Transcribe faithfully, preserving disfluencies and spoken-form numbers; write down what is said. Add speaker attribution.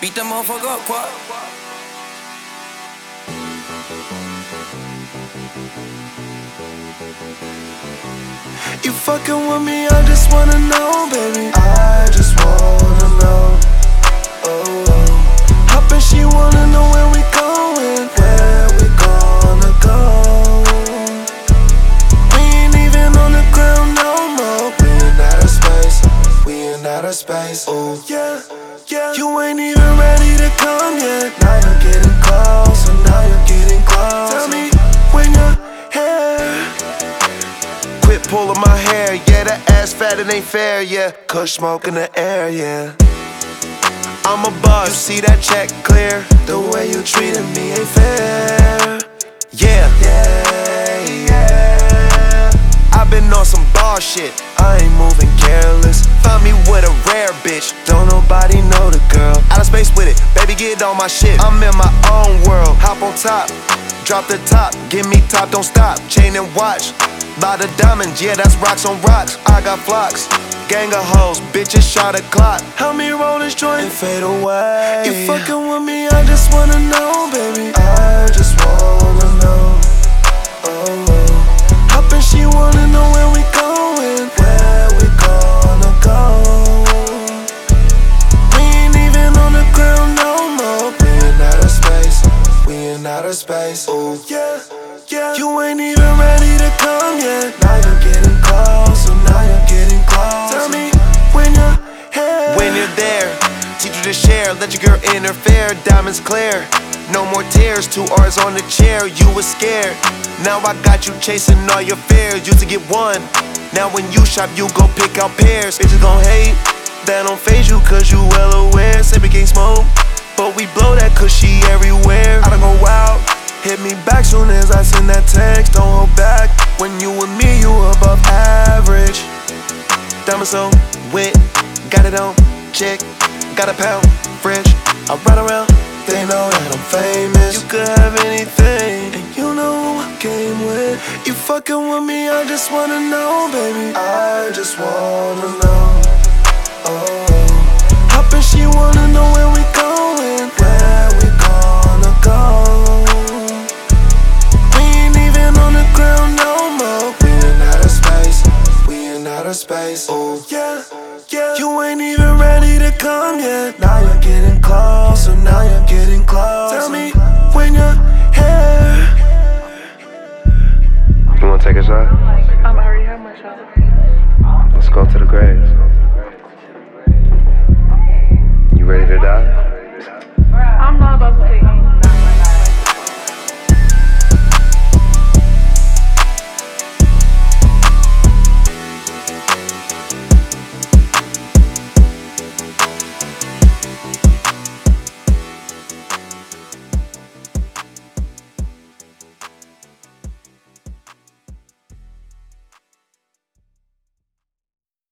Speaker 1: Beat that motherfucker up, quad.
Speaker 2: You fucking with me, I just wanna know, baby. I just wanna know. Oh, oh. Hoppin', she wanna know where we going, where we gonna go. We ain't even on the ground no more. We in outer space, we in outer space. Oh yeah, yeah. You ain't even ready to come yet. Now you're getting closer, now you're getting closer. Tell me when you're here. Quit pulling my hair, yeah, that ass fat, it ain't fair, yeah. Kush smoke in the air, yeah. I'm a boss, you see that check clear. The way you treated me ain't fair. Yeah, yeah, yeah. I've been on some ball shit, I ain't moving careless. Found me with a rare bitch, don't nobody know the girl. Out of space with it, baby get on my shit. I'm in my own world, hop on top. Drop the top, give me top, don't stop. Chain and watch, lot of diamonds, yeah, that's rocks on rocks. I got flocks, gang of hoes, bitches shot a clock. Help me roll this joint and fade away. You fucking with me, I just wanna know, baby. I just wanna know. Oh, oh. Hoppin', she wanna know where we going, where we gonna go. We ain't even on the ground no more. We in outer space, we in outer space. Oh yeah, yeah. You ain't even ready to come yet. Now you're getting closer, now you're getting closer. Tell me when you're here. When you're there, teach you to share. Let your girl interfere, diamonds clear. No more tears, two R's on the chair. You were scared, now I got you chasing all your fears. Used to get one, now when you shop you go pick out pairs. Bitches gon' hate, that don't faze you cause you well aware. Say we can't smoke, but we blow that cause she everywhere. I don't go out, hit me back soon as I send that text. Don't hold back, when you with me, you above average. Diamond so wet, got it on check. Got a pound, fresh, I ride around, they know that I'm famous. You could have anything, and you know who I came with. You fucking with me, I just wanna know, baby. I just wanna know. Oh, hoppin', she wanna know where we going, where we gonna go. Space. Oh yeah, yeah. You ain't even ready to come yet. Now you're getting closer, now you're getting closer. Tell me when you're here.
Speaker 3: You wanna take a shot?
Speaker 4: Um, I already have my shot.
Speaker 3: Let's go to the graves.